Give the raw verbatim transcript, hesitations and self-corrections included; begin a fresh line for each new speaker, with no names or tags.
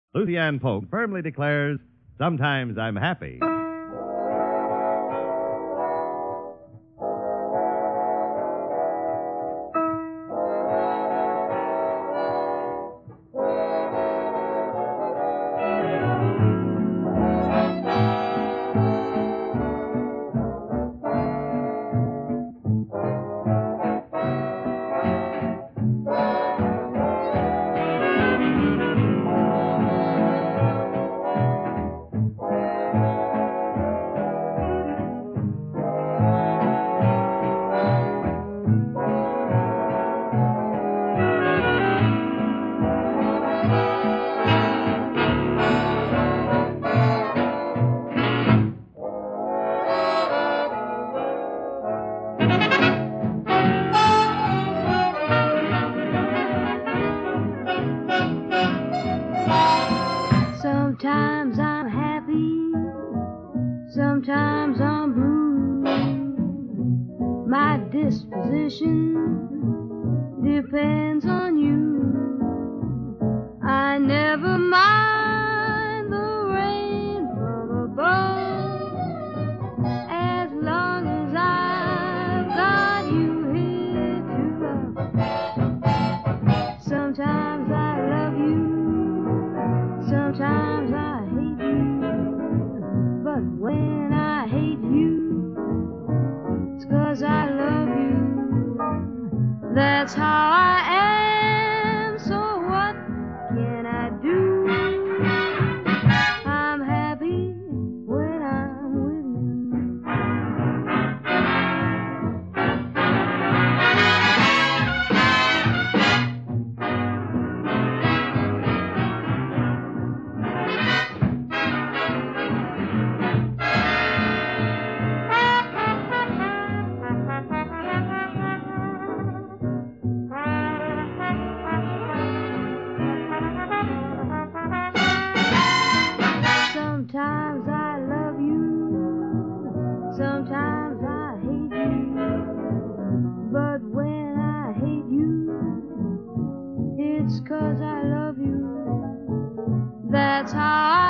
Lucy Ann Polk firmly declares, sometimes I'm happy.
Sometimes I'm happy, sometimes I'm blue. My disposition depends on you. I never mind the rain from above, as long as I've got you here to love. Sometimes I love you, sometimes I hate you, but when I hate you, it's 'cause I love you. That's how I am, so what can I do? I'm happy when I'm with Sometimes I love you, sometimes I hate you, but when I hate you, it's 'cause I love you. That's how I